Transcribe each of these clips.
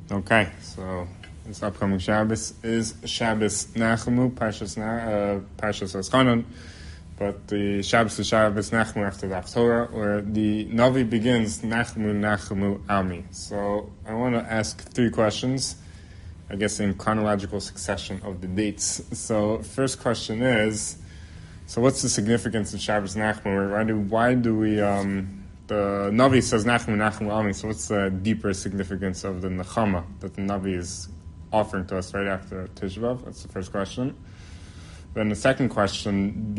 Okay, so this upcoming Shabbos is Shabbos Nachamu, Parshas Eschanon, but the Shabbos is Shabbos Nachamu after the Haftorah, where the Navi begins Nachamu Almi. So I want to ask three questions, I guess in chronological succession of the dates. So first question is, so what's the significance of Shabbos Nachamu? Why do we the Navi says Nachamu Almi, so what's the deeper significance of the Nechama that the Navi is offering to us right after Tisha B'Av? That's the first question. Then the second question,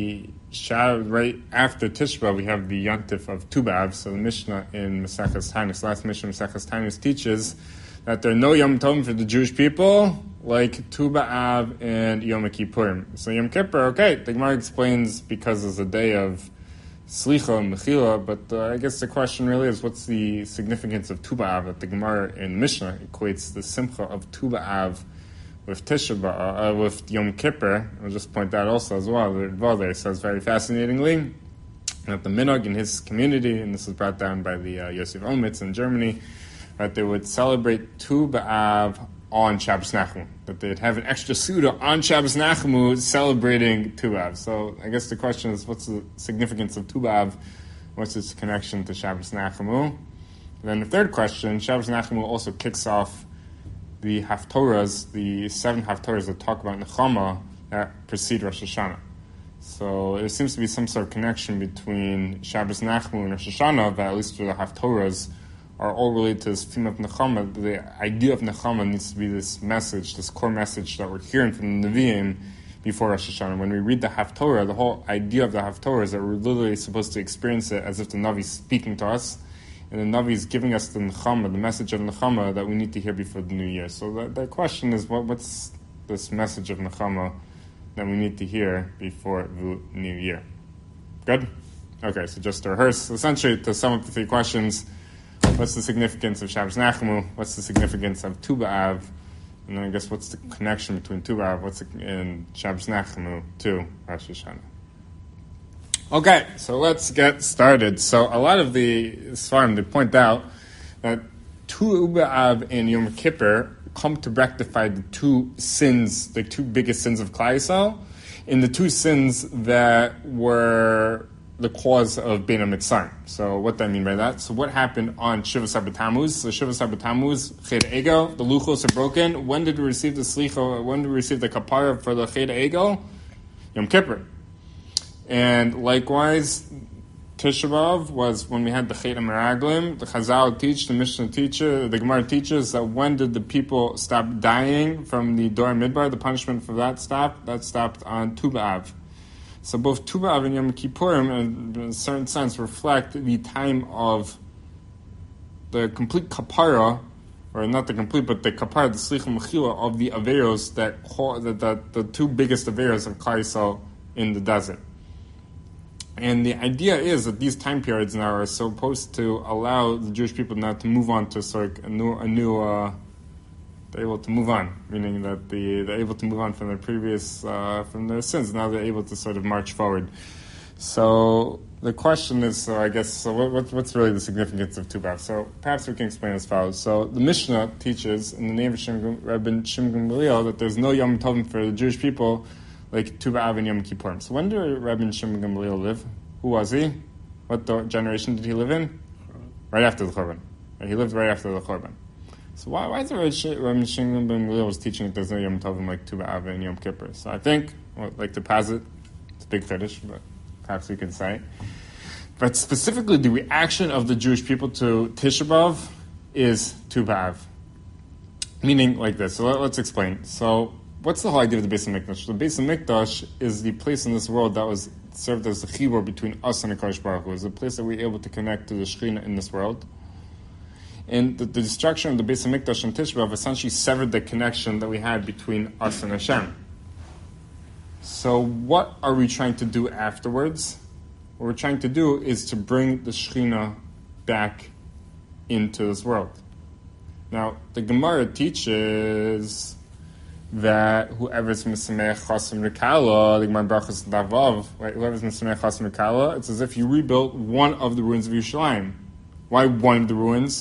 right after Tisha B'Av, we have the Yantif of Tu B'Av. So the Mishnah in Maseches Tainus, last Mishnah in Maseches Tainus teaches that there are no Yom Tovim for the Jewish people like Tu B'Av and Yom Kippurim. So Yom Kippur, okay, the Gemara explains because it's a day of Slicha and Mechila, but I guess the question really is, what's the significance of Tu B'Av? That the Gemara in Mishnah equates the Simcha of Tu B'Av with Tisha B'Av, with Yom Kippur. I'll just point that also as well. The Ritva there says very fascinatingly that the minhag in his community, and this is brought down by the Yosef Omitz in Germany, that they would celebrate Tu B'Av on Shabbos Nachamu, that they'd have an extra Suda on Shabbos Nachamu celebrating Tu B'Av. So I guess the question is, what's the significance of Tu B'Av? What's its connection to Shabbos Nachamu? And then the third question, Shabbos Nachamu also kicks off the Haftorahs, the 7 Haftorahs that talk about Nechama that precede Rosh Hashanah. So there seems to be some sort of connection between Shabbos Nachamu and Rosh Hashanah, that at least for the Haftorahs are all related to this theme of Nechama. The idea of Nechama needs to be this message, this core message that we're hearing from the Nevi'im before Rosh Hashanah. When we read the Haftorah, the whole idea of the Haftorah is that we're literally supposed to experience it as if the Navi is speaking to us, and the Navi is giving us the Nechama, the message of Nechama that we need to hear before the New Year. So the question is, what's this message of Nechama that we need to hear before the New Year? Good? Okay, so just to rehearse, essentially to sum up the three questions, what's the significance of Shabbos Nachamu? What's the significance of Tu B'Av? And then I guess what's the connection between Tu B'Av and Shabbos Nachamu to Rosh Hashanah? Okay, so let's get started. So a lot of the Sfarim, they point out that Tu B'Av and Yom Kippur come to rectify the two sins, the two biggest sins of Klal Yisrael, and the two sins that were the cause of Bein HaMitzrayim. So what do I mean by that? So what happened on Shivas HaB'Tammuz? So Shivas HaB'Tammuz, Ched Egel, the Luchos are broken. When did we receive the Slicha? When did we receive the Kapara for the Ched Egel? Yom Kippur. And likewise, Tisha B'Av was when we had the Chet HaMeraglim. The Chazal teach, the Mishnah teacher, the Gemara teaches that when did the people stop dying from the Dor Midbar? The punishment for that stopped? That stopped on Tu B'Av. So both Tu B'Av and Yom Kippurim, in a certain sense, reflect the time of the complete kapara, or not the complete, but the kapara, the Slicha Mechila of the Averos, that the two biggest Averos of Klal Yisrael in the desert. And the idea is that these time periods now are supposed to allow the Jewish people now to move on to sort of a new they're able to move on, meaning that they're able to move on from their previous, from their sins. Now they're able to sort of march forward. So the question is, what's really the significance of Tu B'Av? So perhaps we can explain as follows. So the Mishnah teaches, in the name of Rabbi Shimon Gamliel, that there's no Yom Tovim for the Jewish people like Tu B'Av and Yom Kippurim. So when did Rabbi Shimon Gamliel live? Who was he? What generation did he live in? Right after the Churban. He lived right after the Churban. So why is it Rabbi Shimon ben Gamliel was teaching that there's no Yom Tovim like Tu B'Av and Yom Kippur? So I think, I'd like to posit, it's a big fetish, but perhaps we can say. But specifically, the reaction of the Jewish people to Tisha B'Av is Tu B'Av. Meaning like this. So let's explain. So what's the whole idea of the Beis HaMikdash? The Beis HaMikdash is the place in this world that was served as the chibur between us and the HaKadosh Baruch Hu. It's the place that we were able to connect to the Shekhinah in this world. And the destruction of the Beis HaMikdash and Tisha B'Av essentially severed the connection that we had between us and Hashem. So what are we trying to do afterwards? What we're trying to do is to bring the Shekhinah back into this world. Now, the Gemara teaches that whoever's Mesamech Chasam Rekala, the Gemara Brachos Davav, right? Whoever's Mesamech Chasam Rekala, it's as if you rebuilt one of the ruins of Yerushalayim. Why one of the ruins?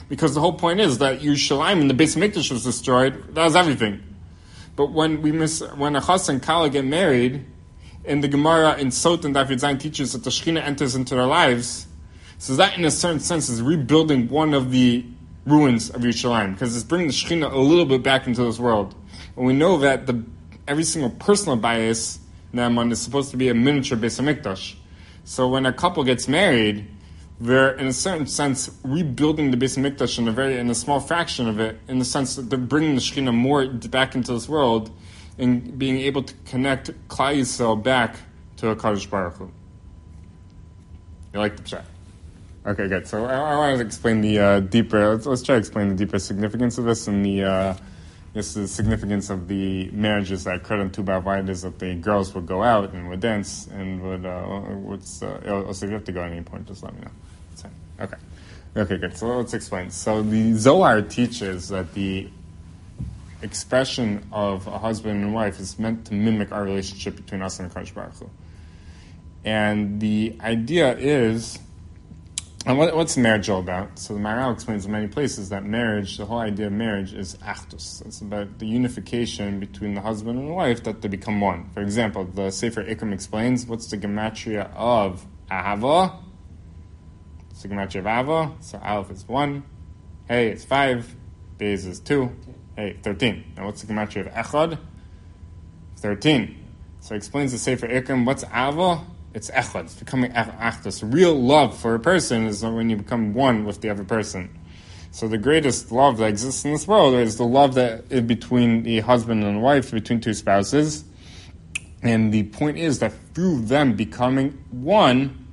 because the whole point is that Yerushalayim and the Beis Mikdash was destroyed. That was everything. But when a Chas and Kala get married, and the Gemara in Sot and Daf Zayin teaches that the Shekhinah enters into their lives, so that in a certain sense is rebuilding one of the ruins of Yerushalayim, because it's bringing the Shekhinah a little bit back into this world. And we know that every single personal bias Naaman is supposed to be a miniature Beis HaMikdash. So when a couple gets married, they're in a certain sense rebuilding the Beis HaMikdash in a small fraction of it, in the sense that they're bringing the Shekhinah more back into this world and being able to connect Klal Yisrael back to HaKadosh Baruch Hu. You like the pshat? Okay, good. So I want to explain the deeper. Let's try to explain the deeper significance of this and the significance of the marriages that occurred on Tu B'Av. Why it is that the girls would go out and would dance and would. Also, if you have to go at any point, just let me know. Okay, good. So let's explain. So the Zohar teaches that the expression of a husband and wife is meant to mimic our relationship between us and HaKadosh Baruch Hu. And the idea is. And what's marriage all about? So the Maharal explains in many places that marriage, the whole idea of marriage is achdus. It's about the unification between the husband and the wife, that they become one. For example, the Sefer Ikrim explains what's the gematria of ahava. It's the gematria of ahava. So aleph is 1, hey is 5, beis is 2, hey 13. Now what's the gematria of echad? 13. So he explains the Sefer Ikrim, what's ahava? It's echad. It's becoming achdus. Real love for a person is when you become one with the other person. So the greatest love that exists in this world is the love that is between the husband and wife, between two spouses. And the point is that through them becoming one,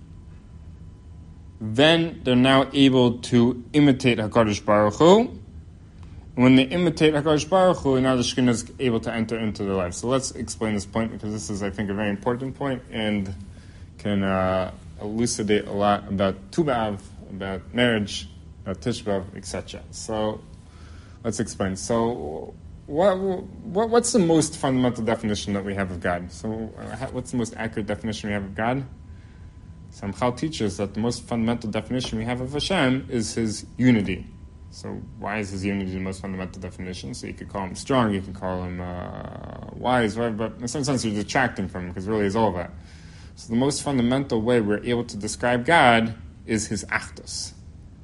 then they're now able to imitate HaKadosh Baruch Hu. And when they imitate HaKadosh Baruch Hu, now the Shekhinah is able to enter into their life. So let's explain this point, because this is, I think, a very important point, and can elucidate a lot about Tu B'Av, about marriage, about Tisha B'Av, etc. So let's explain. So what's the most fundamental definition that we have of God? So what's the most accurate definition we have of God? Samchal teaches that the most fundamental definition we have of Hashem is His unity. So why is His unity the most fundamental definition? So you could call Him strong, you could call Him wise, whatever, but in some sense you're detracting from Him, because really He's all of that. So the most fundamental way we're able to describe God is His achdus.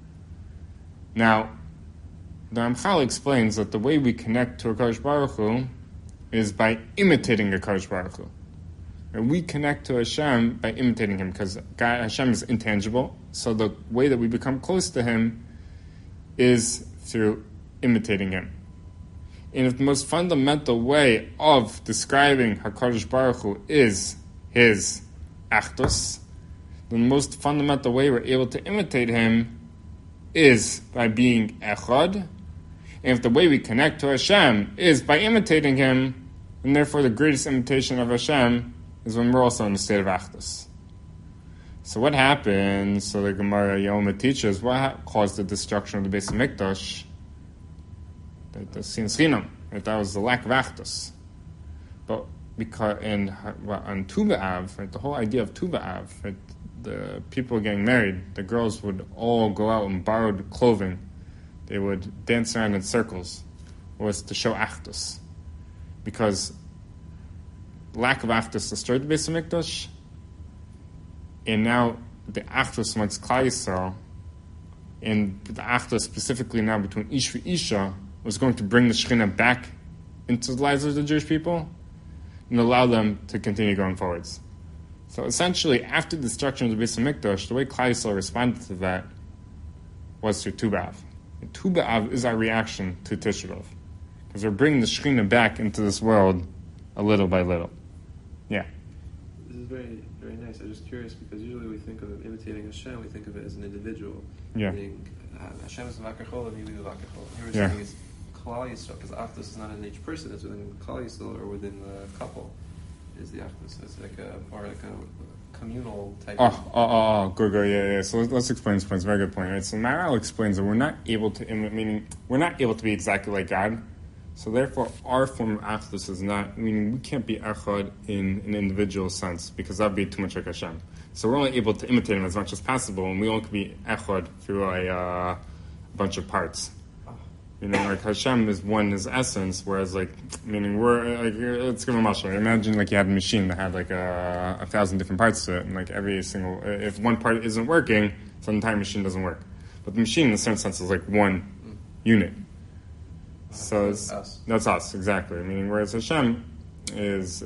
Now, the Ramchal explains that the way we connect to HaKadosh Baruch Hu is by imitating HaKadosh Baruch Hu. And we connect to Hashem by imitating Him, because Hashem is intangible. So the way that we become close to Him is through imitating Him. And if the most fundamental way of describing HaKadosh Baruch Hu is His achdus, the most fundamental way we're able to imitate Him is by being echad. And if the way we connect to Hashem is by imitating Him, and therefore the greatest imitation of Hashem is when we're also in the state of achdus. So what happens? So the Gemara Yoma teaches what caused the destruction of the Beis HaMikdash. The Sinus Chinam. That was the lack of achdus. But because on Tu B'Av, right, the whole idea of Tu B'Av, right, the people getting married, the girls would all go out and borrowed clothing. They would dance around in circles. It was to show achdus. Because lack of achdus destroyed the Beis HaMikdash, and now the achdus amongst Klal Yisrael, and the achdus specifically now between Ish and Isha, was going to bring the Shekhinah back into the lives of the Jewish people and allow them to continue going forwards. So essentially, after the destruction of the Beis HaMikdash, the way Klal Yisrael responded to that was through Tu B'Av. And Tu B'Av is our reaction to Tisha B'Av, because we're bringing the Shekhinah back into this world a little by little. Yeah. This is very, very nice. I'm just curious, because usually we think of imitating Hashem, we think of it as an individual. Yeah. Meaning, Hashem is Vakachol and you Vakachol. Yeah. Saying is Klal Yisrael, because Achdus is not in each person, it's within Klal Yisrael or within the couple. Is the Achdus? It's like a communal type. Good, yeah. So let's explain this point. It's a very good point, right? So Maharal explains that we're not able to meaning we're not able to be exactly like God. So therefore, our form of achdus is not, meaning we can't be echad in an individual sense, because that would be too much like Hashem. So we're only able to imitate Him as much as possible, and we only can be echad through a bunch of parts. Meaning, like Hashem is one, his essence, whereas, like, meaning we're like, let's give a mashal. Imagine like you had a machine that had like 1,000 different parts to it, and like every single, if one part isn't working, so the entire machine doesn't work. But the machine, in a certain sense, is like one unit. So that's us, exactly. Meaning, whereas Hashem is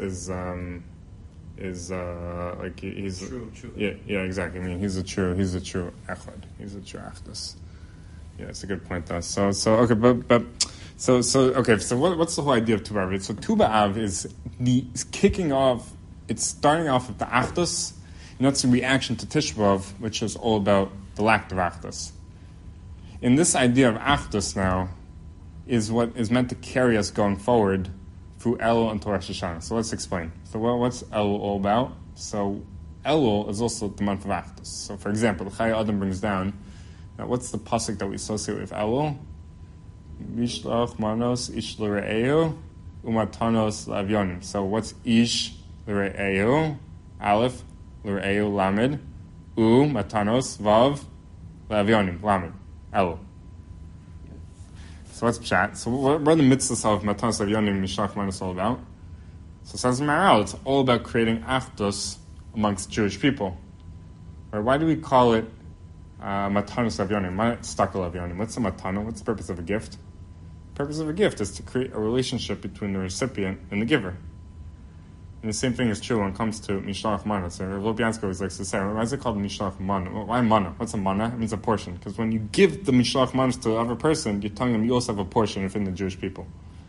like he's true. Yeah, exactly. I mean, he's a true echad. He's a true achdus. Yeah, it's a good point, though. So okay, so what's the whole idea of Tu B'Av? So Tu B'Av is kicking off. It's starting off with the achdus, and that's a reaction to Tisha B'Av, which is all about the lack of achdus. In this idea of achdus now, is what is meant to carry us going forward through Elul until Rosh Hashanah. So let's explain. So what's Elul all about? So Elul is also the month of achdus. So for example, the Chayei Adam brings down. Now, what's the pasuk that we associate with Elul? Mishlach manos ish l're'eu umatanos l'avyonim. So what's ish l're'eu? Aleph l're'eu lamed matanos vav l'avyonim lamed Elul. So what's pshat? So what are the mitzvahs of matanos l'avyonim mishlach manos all about? So it says in Maharal, it's all about creating achdus amongst Jewish people. Or why do we call it Matanos Avyonim, Stakel Avyonim? What's a matana? What's the purpose of a gift? The purpose of a gift is to create a relationship between the recipient and the giver. And the same thing is true when it comes to Mishlach Mana. So Rav Lopiansky always likes to say, why is it called Mishlach Mana? Why Mana? What's a Mana? It means a portion. Because when you give the Mishlach Manas to another person, you're telling them you also have a portion within the Jewish people.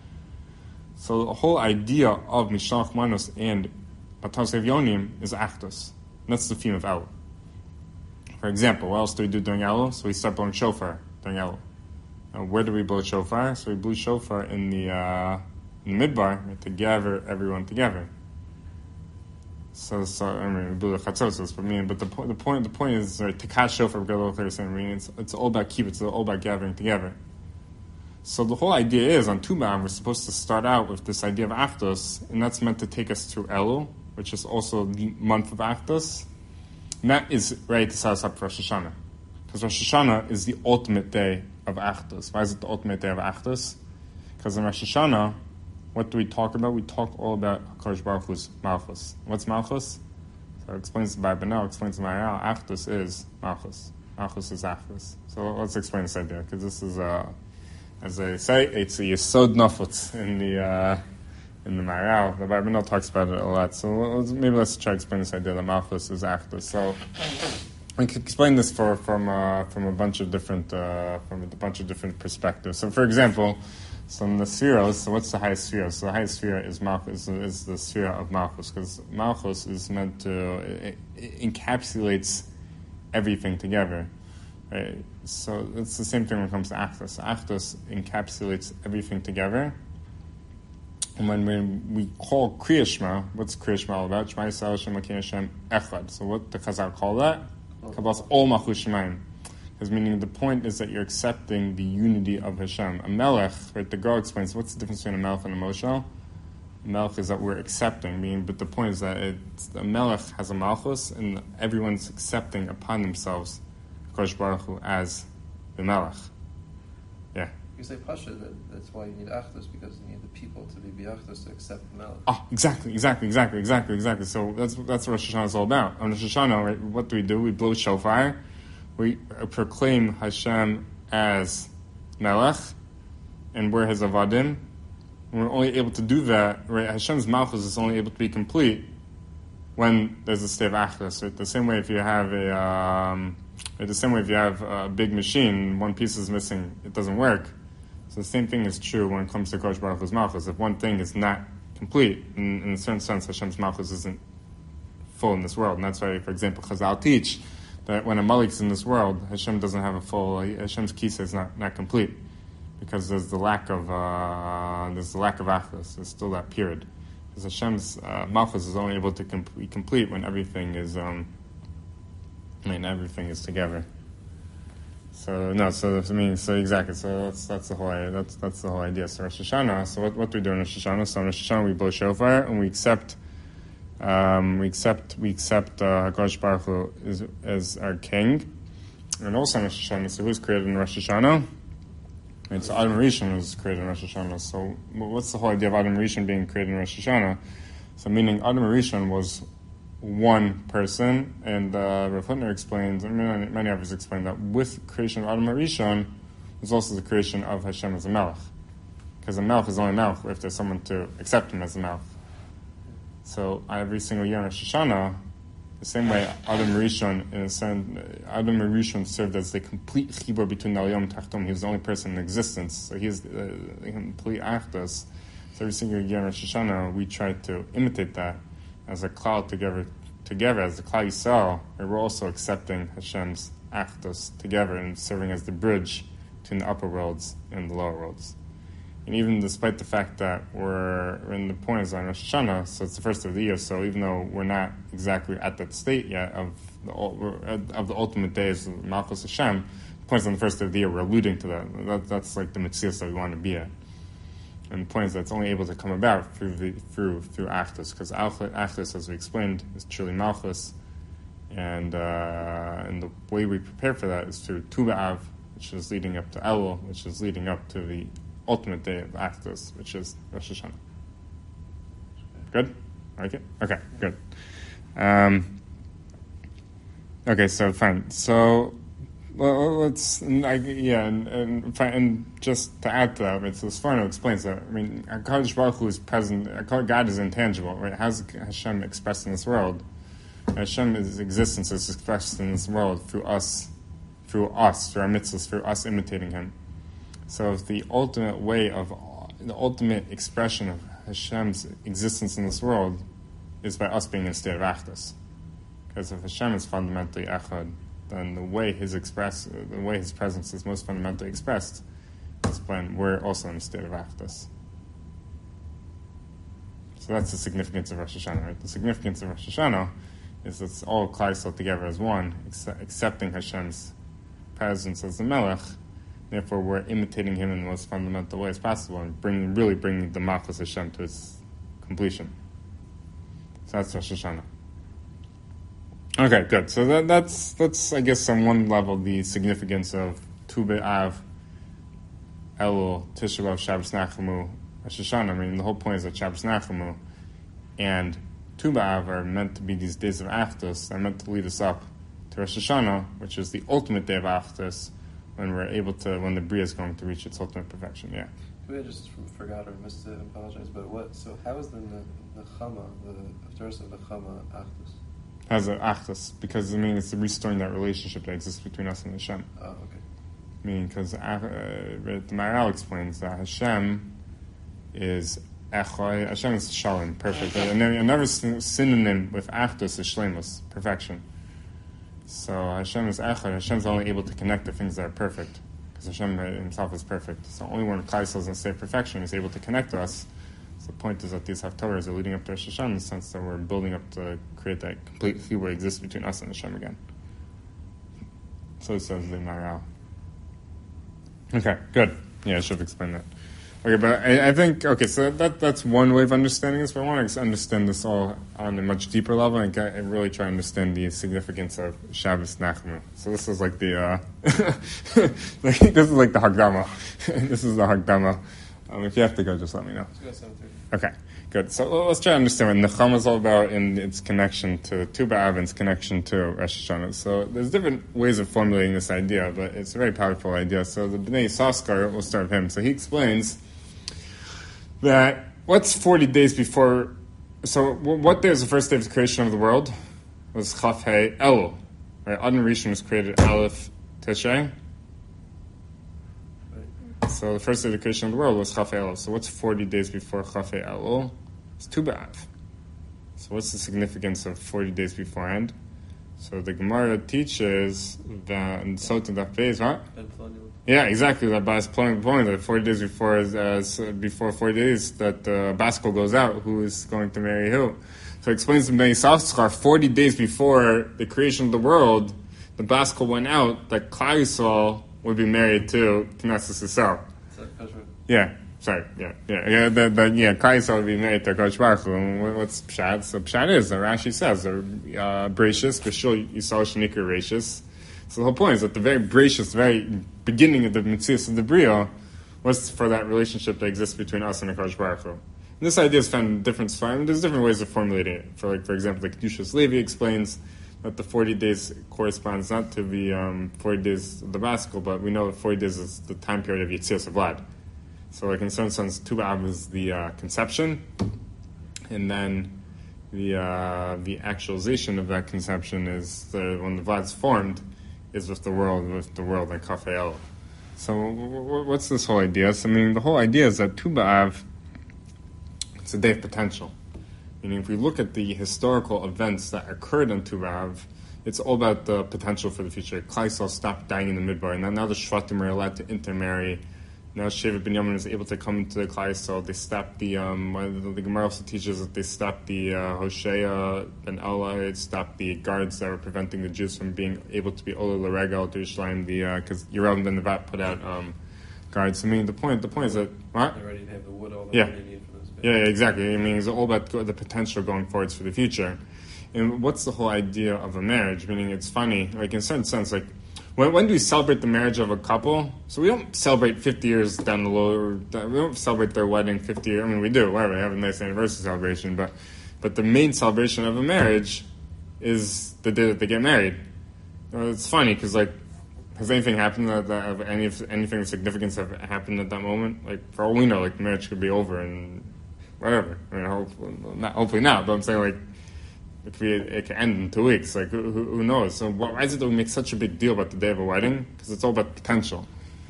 So the whole idea of Mishlach Manos and Matanos Avyonim is achdus. And that's the theme of Elul. For example, what else do we do during Elul? So we start blowing shofar during Elul. Now, where do we blow shofar? So we blew shofar in the midbar, right, to gather everyone together. So I mean, we blew the chatzotzos, but the point is, right, to catch shofar. I mean, it's all about kibbutz. It's all about gathering together. So the whole idea is on Tu B'Av we're supposed to start out with this idea of achdus, and that's meant to take us through Elul, which is also the month of achdus. And that is ready to set us up for Rosh Hashanah. Because Rosh Hashanah is the ultimate day of Achdus. Why is it the ultimate day of Achdus? Because in Rosh Hashanah, what do we talk about? We talk all about HaKadosh Baruch Hu's Malchus. What's Malchus? So it explains by Benel, explains by Maharal, Achdus is Malchus. Malchus is Achdus. So let's explain this idea, because this is, as they say, it's a Yesod Nafutz in the Maharal. The Benel talks about it a lot. So maybe let's try to explain this idea that Malchus is Achdus. So we can explain this from a bunch of different perspectives. So, for example, in the spheros, so what's the highest sphere? So the highest sphere is Malchus, is the sphere of Malchus, because Malchus is meant to it encapsulates everything together. Right? So it's the same thing when it comes to Achdus. Achdus encapsulates everything together. And when we call Kriya Shema, what's Kriya Shema all about? Shema Yisrael Hashem Elokeinu Hashem Echad. So what the Chazal call that? Kabbalas Ol Malchus Shemayim. Because meaning the point is that you're accepting the unity of Hashem. A melech, right? The Gra explains what's the difference between a melech and a moshe. A melech is that we're accepting, but the point is that the melech has a malchus, and everyone's accepting upon themselves HaKadosh Baruch Hu as the melech. Yeah. You say Pasha, that's why you need Achdus, because you need the people to be Achdus to accept the melech. Oh, exactly. So that's what Rosh Hashanah is all about. On Rosh Hashanah, right, what do? We blow shofar. We proclaim Hashem as Melech, and we're His Avadim. And we're only able to do that, right? Hashem's Malchus is only able to be complete when there's a state of Achdus. Right? The same way if you have a big machine, one piece is missing, it doesn't work. So the same thing is true when it comes to Kodesh Baruch Hu's Malchus. If one thing is not complete, in a certain sense, Hashem's Malchus isn't full in this world. And that's why, for example, Chazal teach that when a Malik is in this world, Hashem doesn't have a full, Hashem's Kisa is not complete. Because there's the lack of Achdus. There's still that period. Because Hashem's Malchus is only able to be complete when everything is together. So exactly. So that's the whole idea. So Rosh Hashanah. So what do we do in Rosh Hashanah? So in Rosh Hashanah we blow shofar and we accept HaKadosh Baruch Hu as our king, And also in Rosh Hashanah, so who's created in Rosh Hashanah? It's Adam Rishon was created in Rosh Hashanah. So what's the whole idea of Adam Rishon being created in Rosh Hashanah? So meaning Adam Rishon was one person, and Rav Hutner explains, and many others explain that with creation of Adam Rishon was also the creation of Hashem as a Melech. Because a Melech is only Melech if there's someone to accept him as a Melech. So every single year in Rosh Hashanah, the same way Adam Rishon, in a sense, Adam Rishon served as the complete chibur between the Aliyom and Tachtom. He was the only person in existence, so he's the complete achdus. So every single year in Rosh Hashanah, we try to imitate that as a cloud together as the Klal Yisrael, and we're also accepting Hashem's achdus together and serving as the bridge between the upper worlds and the lower worlds. And even despite the fact that we're in the point of Rosh Hashanah, so it's the first of the year, so even though we're not exactly at that state yet of the ultimate days of Malchus Hashem, the point is on the first of the year, we're alluding to that. That's like the mitzvah that we want to be at. And the point is that it's only able to come about through Achdus, because Achdus, as we explained, is truly Malchus, and the way we prepare for that is through Tu B'Av, which is leading up to Elul, which is leading up to the ultimate day of Achdus, which is Rosh Hashanah. Good? Like it? Okay, good. Okay, so fine. So, let's, and just to add to that, so Sforno explains that, I mean, HaKadosh Baruch Hu is present, God is intangible, right? How's Hashem expressed in this world? Hashem's existence is expressed in this world through us, through our mitzvahs, through us imitating Him. So the ultimate expression of Hashem's existence in this world is by us being in a state of Achdus. Because if Hashem is fundamentally Echad, then the way His presence is most fundamentally expressed is when we're also in a state of Achdus. So that's the significance of Rosh Hashanah, right? The significance of Rosh Hashanah is it's all Klal Yisrael together as one, accepting Hashem's presence as the Melech. Therefore, we're imitating Him in the most fundamental way as possible and really bringing the Malchus Hashem to its completion. So that's Rosh Hashanah. Okay, good. So that's I guess on one level the significance of Tu B'Av, Elul, Tisha B'Av, Shabbos Nachamu, Rosh Hashanah. I mean, the whole point is that Shabbos Nachamu and Tu B'Av are meant to be these days of Achdus. They're meant to lead us up to Rosh Hashanah, which is the ultimate day of Achdus, when the Bria is going to reach its ultimate perfection. Yeah. Maybe I just forgot or missed it. I apologize. But so how is the Nechama, the Haftarah of Nechama, Achdus? Has an Achdus, because it's restoring that relationship that exists between us and Hashem. Oh, okay. Because the Maharal explains that Hashem is Echoi, Hashem is Shalom, perfect. And another synonym with Achdus is Shleimus, perfection. So Hashem is Echad. Hashem's only able to connect the things that are perfect, because Hashem Himself is perfect. So only when Klal Yisrael is in a state of perfection is able to connect to us. So the point is that these Haftarahs are leading up to Rosh Hashanah in the sense that we're building up to create that complete chibur exists between us and Hashem again. So it says the Maharal. Okay, good. Yeah, I should have explained that. Okay, but I think, so that's one way of understanding this, but I want to understand this all on a much deeper level and really try to understand the significance of Shabbos Nachamu. So this is like the, this is like the Hagdama. This is the Hagdama. If you have to go, just let me know. Okay, good. So let's try to understand what Nechama is all about and its connection to Tu B'Av and its connection to Rosh Hashanah. So there's different ways of formulating this idea, but it's a very powerful idea. So the Bnei Yissaschar, we'll start with him. So he explains that what's 40 days before, so what day was the first day of the creation of the world? It was Chaf Hei Elul. Right? Adam Rishon was created Aleph Tishrei. So the first day of the creation of the world was Chaf Hei Elul. So what's 40 days before Chaf Hei Elul? It's Tu B'Av. So what's the significance of 40 days beforehand? So the Gemara teaches that in Sota Daf Beis, what? Yeah, exactly. That Bas Ploni, that 40 days before 40 days that Baskol goes out, who is going to marry who. So it explains to Bnei Yissaschar, 40 days before the creation of the world, the Baskol went out that Klal Yisrael would be married to Knesset Yisrael. Yeah, sorry, yeah. Klal Yisrael would be married to Kodesh Baruch Hu. What's Pshat? So Pshat is, Rashi says, Bereshis, B'shul Yisrael Shenikra Bereshis. So the whole point is that the very gracious, very beginning of the Metzius of the Bria was for that relationship that exists between us and HaKadosh Baruch Hu. And this idea is found in different Sfarim. There's different ways of formulating it. For example, like Kedushas Levi explains that the 40 days corresponds not to the 40 days of the Baskel, but we know that 40 days is the time period of Yetzias of Vlad. So like in certain sense, Tu B'Av is the conception, and then the actualization of that conception is when the Vlad's formed, is with the world and Kaf El. So what's this whole idea? So, the whole idea is that Tu B'Av, it's a day of potential. Meaning, if we look at the historical events that occurred on Tu B'Av, it's all about the potential for the future. Klal Yisrael stopped dying in the Midbar, and now the Shvatim are allowed to intermarry. Now Shevet Binyamin is able to come into the Klal Yisrael. They stopped the Gemara also teaches that they stopped the Hosea ben Ela. It stopped the guards that were preventing the Jews from being able to be Ola L'Regel to Yerushalayim. Because Yeravim ben Nevat put out guards. The point is that what? They're ready to have the wood all the way they need for those. Yeah, exactly. It's all about the potential going forwards for the future. And what's the whole idea of a marriage? Meaning, it's funny. Like in a certain sense, like. When do we celebrate the marriage of a couple? So we don't celebrate 50 years down the road. We don't celebrate their wedding 50 years. We do. Whatever. We have a nice anniversary celebration. But the main celebration of a marriage is the day that they get married. It's funny because, has anything happened anything of significance have happened at that moment? Like, for all we know, the marriage could be over and whatever. Hopefully not. But I'm saying, it can end in 2 weeks. Who knows? So why is it that we make such a big deal about the day of a wedding? Because it's all about potential.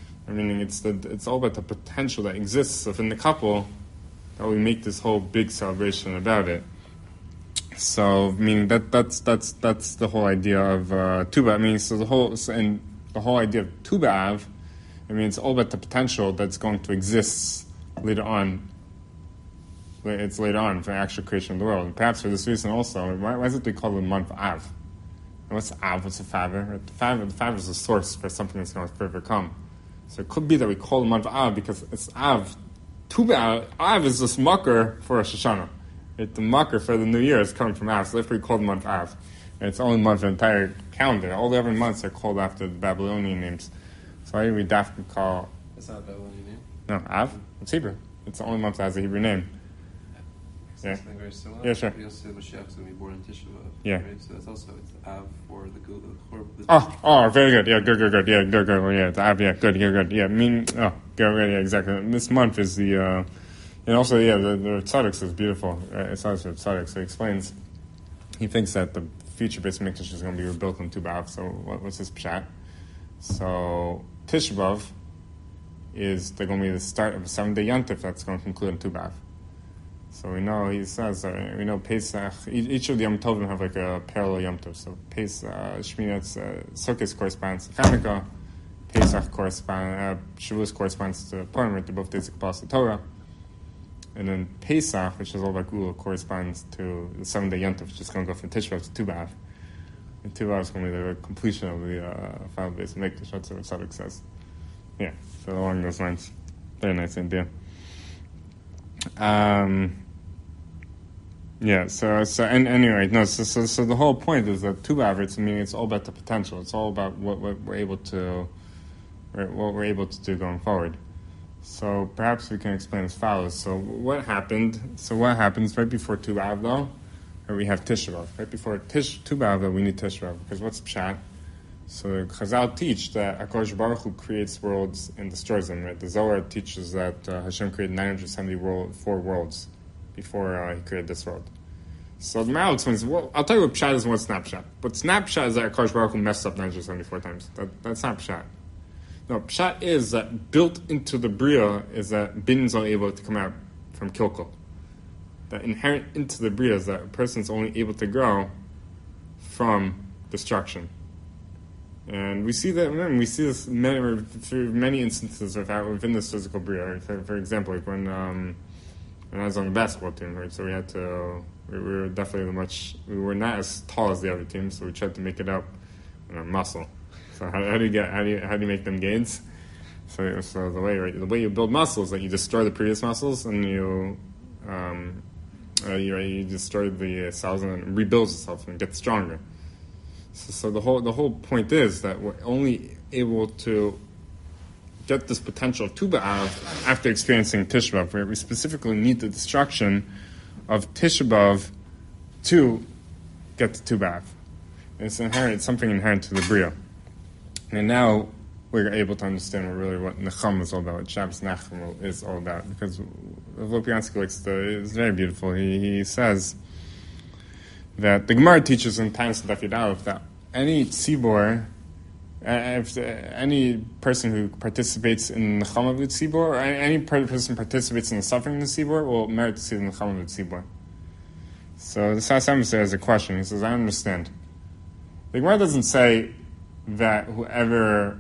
It's all about the potential that exists within the couple that we make this whole big celebration about it. So, that's the whole idea of Tu B'Av. The whole idea of Tu B'Av, it's all about the potential that's going to exist later on. It's later on for the actual creation of the world. And perhaps for this reason also, why is it they call the month Av? And what's Av? What's a Faver? The Faver is a source for something that's going to come. So it could be that we call the month Av because it's Av. Tu B'Av, Av is this marker for Rosh Hashanah. The marker for the new year is coming from Av. So therefore we call the month Av. And it's the only month in the entire calendar. All the other months are called after the Babylonian names. So why do we definitely call... It's not a Babylonian name? No, Av. It's Hebrew. It's the only month that has a Hebrew name. Yeah. Something very similar. Yeah, sure. We also say Mashiach is going to be born in Tisha B'Av. Yeah. Right? So that's also, it's Av for the Gula. Oh, very good. Yeah, good. Yeah, good. Yeah, it's Av. Yeah, good. Yeah, good. Yeah, exactly. This month is the, and also, the Tzaddik is beautiful. It's also Tzaddik. So he explains, he thinks that the future Beis Mikdash is going to be rebuilt in Tu B'Av. So what's his pshat? So Tisha B'Av is going to be the start of a 7-day Yontif that's going to conclude in Tu B'Av. So we know, he says, we know Pesach, each of the Yom Tovim have a parallel Yom Tov. So Pesach, Shmini, Sukkot corresponds to Chanukah, Pesach Shavuos corresponds to Purim, they're both days of Kabbalah Torah. And then Pesach, which is all about Gula, corresponds to the 7-day Yom Tov, which is going to go from Tisha B'Av to Tu B'Av. And Tu B'Av is going to be the completion of the final Beis Mikdash, that's what Tzaddik says. Yeah, so along those lines. Very nice idea. So the whole point is that Tu B'Av, it's all about the potential. It's all about what we're able to do going forward. So perhaps we can explain as follows. So what happens right before Tu B'Av though? Or we have Tisha B'Av. Right before Tu B'Av though, we need Tisha B'Av. Because what's Pshat? So Chazal teach that HaKadosh Baruch Hu creates worlds and destroys them. Right? The Zohar teaches that Hashem created 974 worlds before he created this world. So the Maral explains, I'll tell you what Pshat is and what's not Pshat. But Pshat is that HaKadosh Baruch Hu messed up 974 times. That's not Pshat. No, Pshat is that built into the Bria is that bins are able to come out from Kilkul. That inherent into the Bria is that a person's only able to grow from destruction. And we see this through many instances within this physical Bria. For example, like when I was on the basketball team, right? So we were definitely we were not as tall as the other team, so we tried to make it up in our muscle. So how do you make them gains? So the way you build muscles is that you destroy the previous muscles and you destroy the cells and it rebuilds itself and gets stronger. So the whole point is that we're only able to get this potential of Tu B'Av after experiencing Tisha B'Av, where we specifically need the destruction of Tisha B'Av to get to Tu B'Av. It's something inherent to the Bria. And now we're able to understand really what Nechama is all about, what Shabbos Nachama is all about. Because Lopiansky it's very beautiful. He says that the Gemara teaches in Taanis Daf Yud Aleph that any tzibor, if any person who participates in the Nechama of the tzibor, or any person participates in the suffering of the tzibor, will merit to see the Nechama of the tzibor. So the Sas Emes has a question. He says, I understand. The Gemara doesn't say that whoever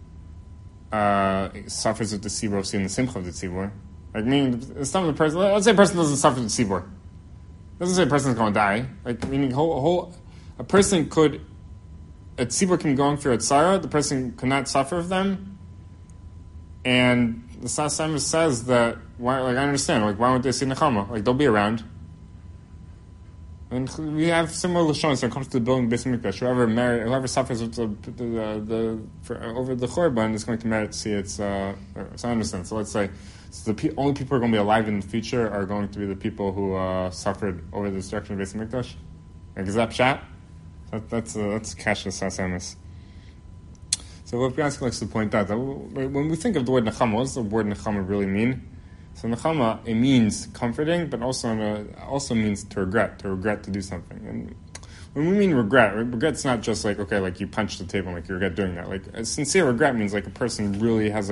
suffers with the tzibor will see in the simcha of the tzibor. Like, meaning, it's not the person. Let's say a person doesn't suffer with the tzibor. It doesn't say a person is going to die. Like, meaning, a person could, a tzibor can be going through a tzara, the person could not suffer with them, and the Sas Emes says that, why, like, I understand, like, why won't they see nechama? Like, they'll be around. And we have similar lashonos when it comes to the building Beis Mikdash. Whoever suffers with over the Chorban is going to merit to see its. So I understand. So let's say the only people who are going to be alive in the future are going to be the people who suffered over the destruction of Beis Mikdash. Like, is that pshat? That's Kasha Sas Emes. So what Lopiansky likes to point out that when we think of the word nechama, what does the word nechama really mean? So nechama, it means comforting, but also means to regret to do something. And when we mean regret's not just like, okay, like you punched the table, like you regret doing that. Like a sincere regret means like a person really has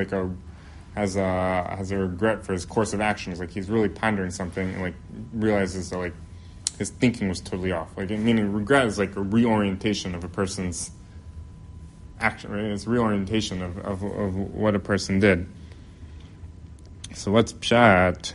a regret for his course of actions. Like he's really pondering something and like realizes that like his thinking was totally off. Like meaning regret is like a reorientation of a person's action, right? It's a reorientation of what a person did. So what's pshat?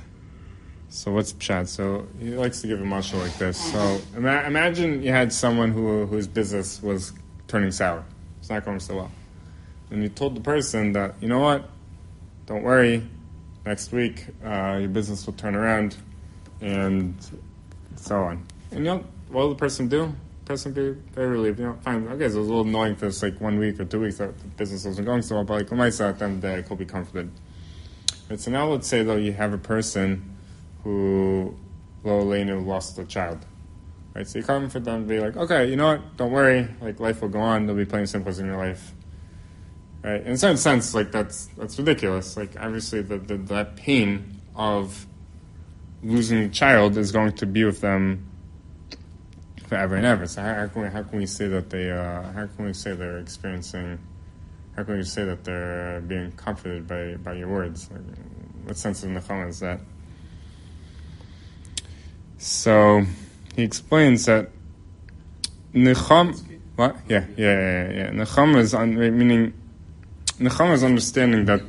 So he likes to give a mashal like this. So imagine you had someone whose business was turning sour. It's not going so well. And you told the person that, you know what? Don't worry. Next week, your business will turn around, and so on. And you know what will the person do? The person be very relieved. You know, fine. I guess it was a little annoying for this like 1 week or 2 weeks that the business wasn't going so well. But like, at the end of the day, I could be comforted. Right, so now let's say, though, you have a person who, lost a child. Right, so you come for them and be like, okay, you know what, don't worry, like, life will go on, there'll be plenty of simples in your life. Right, in a certain sense, like, that's ridiculous. Like, obviously, that pain of losing a child is going to be with them forever and ever. So how can we say that how can we say they're experiencing... How can you say that they're being comforted by your words? Like, what sense of nechama is that? So he explains that nechama. What? Yeah. Nechama is meaning nechama is understanding that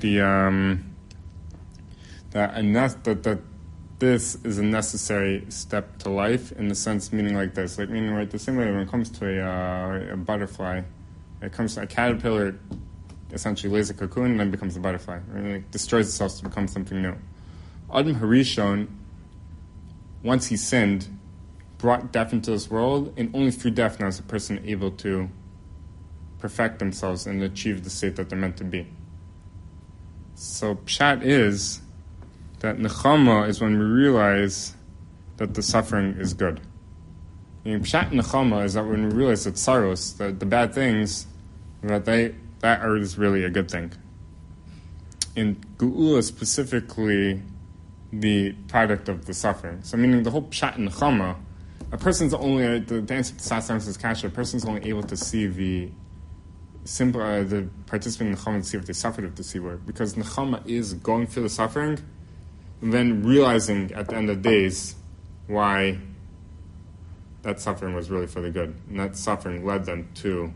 that this is a necessary step to life in the sense meaning like this, like meaning right the same way when it comes to a butterfly, it comes to a caterpillar. Essentially lays a cocoon and then becomes a butterfly. Right? It destroys itself to become something new. Adam Harishon, once he sinned, brought death into this world, and only through death now is a person able to perfect themselves and achieve the state that they're meant to be. So pshat is that nechama is when we realize that the suffering is good. And pshat nechama is that when we realize that saros, the bad things, that is really a good thing. In Geula specifically, the product of the suffering. So meaning the whole pshat and nechama, a person's only, the answer to Sas Emes' kasha, a person's only able to see the participant in nechama and see if they suffered with the tzibor. Because nechama is going through the suffering, and then realizing at the end of days why that suffering was really for the good. And that suffering led them to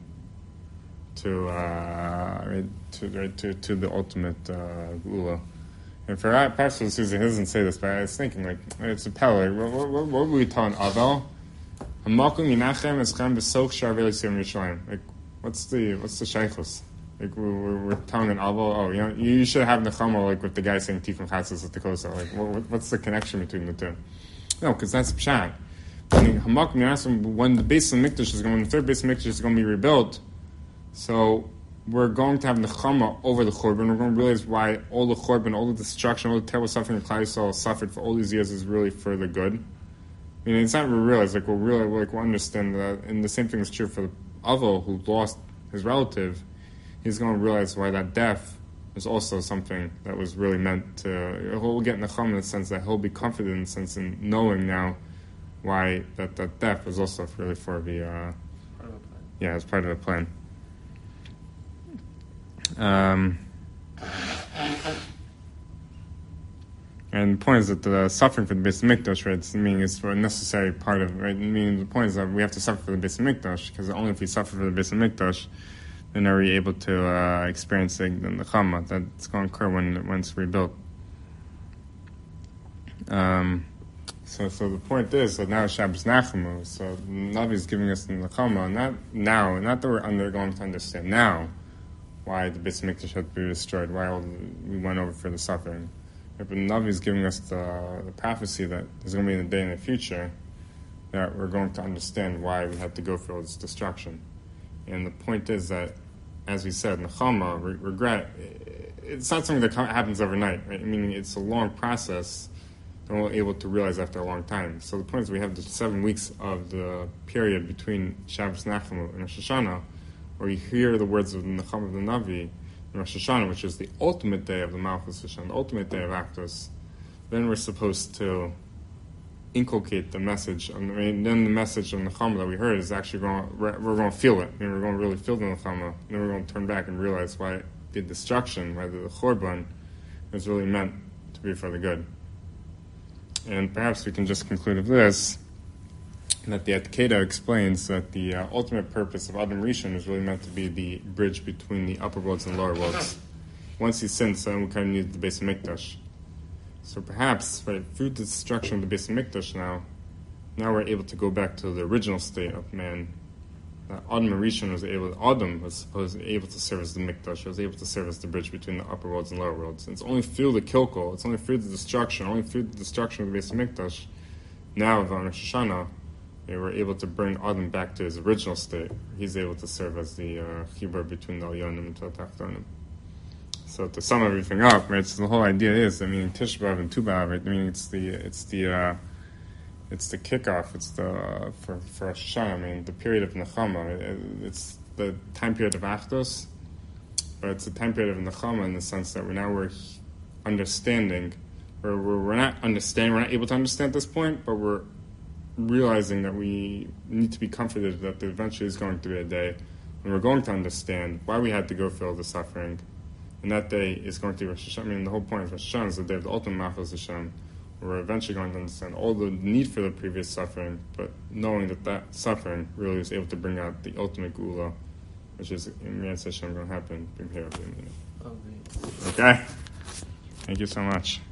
the ultimate Geula. And for Pastor Susan, he doesn't say this, but I was thinking, like, it's a pell. Like, what would we tell an Avel? Like, what's the shaykhus? Like, we're telling an Avel, oh, you know, you should have nechama, like with the guy saying Tikkun Chatzos at the Kosa. Like, what's the connection between the two? No, because that's pshat. When the base of the Mikdash is going, when the third base of the Mikdash is going to be rebuilt, so we're going to have nechama over the Churban. We're going to realize why all the Churban, all the destruction, all the terrible suffering that Klal Yisrael suffered for all these years is really for the good. I mean, it's not we realize, we'll understand that, and the same thing is true for the Avo who lost his relative. He's going to realize why that death is also something that was really meant to. He'll get nechama in the sense that he'll be comforted in the sense in knowing now why that death was also really for the. Part of a plan. Yeah, it's part of the plan. And the point is that the suffering for the Beis Hamikdash, right, meaning it's a necessary part of, right, meaning the point is that we have to suffer for the Beis Hamikdash, because only if we suffer for the Beis Hamikdash, then are we able to experience the nechama that's going to occur when it's rebuilt. So the point is that now Shabbos Nachamu, so the Navi is giving us the nechama, not that we're undergoing to understand now why the Beis Hamikdash had to be destroyed, why we went over for the suffering. But the Navi is giving us the prophecy that there's going to be a day in the future that we're going to understand why we had to go through all this destruction. And the point is that, as we said, nechama, regret, it's not something that happens overnight, right? I mean, it's a long process that we're able to realize after a long time. So the point is we have the 7 weeks of the period between Shabbos Nachamu and Rosh Hashanah, where you hear the words of the Nechama of the Navi, Rosh Hashanah, which is the ultimate day of the Malchus Hashem, the ultimate day of Achdus. Then we're supposed to inculcate the message. Then the message of Nechama that we heard is actually we're going to feel it. We're going to really feel the Nechama. Then we're going to turn back and realize why the destruction, why the Chorban, is really meant to be for the good. And perhaps we can just conclude with this, that the Atkeda explains that the ultimate purpose of Adam Rishon is really meant to be the bridge between the upper worlds and lower worlds. Once he sinned, so we kind of need the Beis Hamikdash. So perhaps, right, through the destruction of the Beis Hamikdash now we're able to go back to the original state of man. Adam Rishon was able to serve as the Mikdash, was able to serve as the bridge between the upper worlds and lower worlds. And it's only through the Kilkul, it's only through the destruction of the Beis Hamikdash, now of Rosh Hashanah, they were able to bring Adam back to his original state. He's able to serve as the chibur between the Elyonim and the Tachtonim. So to sum everything up, right? So the whole idea is, Tisha B'av and Tu B'av, right? It's the kickoff. It's the for Rosh Hashanah. The period of Nechama. It's the time period of Achdus, but it's the time period of Nechama in the sense that we're understanding. We're not understanding. We're not able to understand at this point, but we're realizing that we need to be comforted that there eventually is going to be a day when we're going to understand why we had to go through all the suffering, and that day is going to be Rosh Hashanah. The whole point of Rosh Hashanah is the day of the ultimate Malchus Hashem, where we're eventually going to understand all the need for the previous suffering, but knowing that suffering really is able to bring out the ultimate Gula, which is in Hashem going to happen. Okay? Thank you so much.